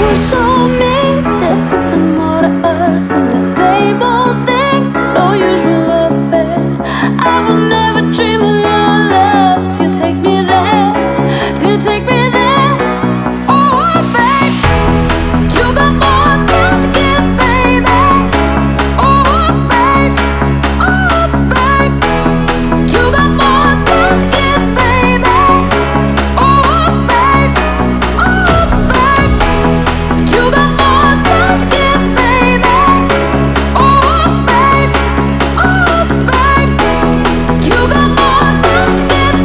show me there's something more to us than the same old thing. No usual affair. I will never dream of your love till you take me there, till you take me there. Oh, babe, you got more than to give, baby. Oh, babe, oh, babe, you got more than to give, baby. Oh, babe, oh, babe, you got more than to give, baby. Oh, babe, oh, babe, you got more than to give,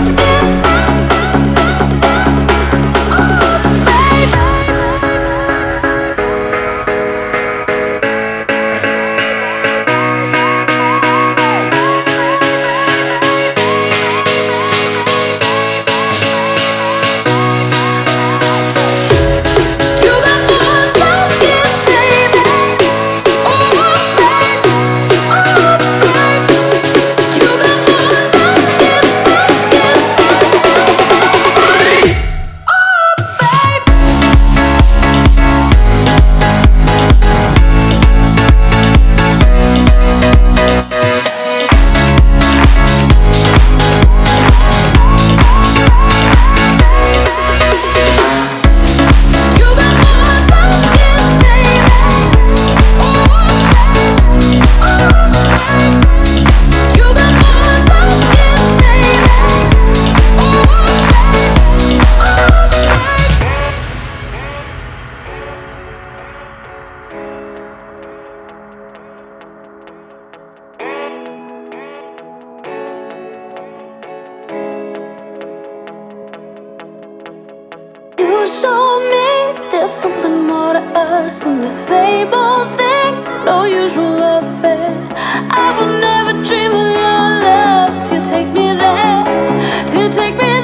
you show me there's something more to us than the same old thing. No usual affair. I will never dream of your love till you take me there, till you take me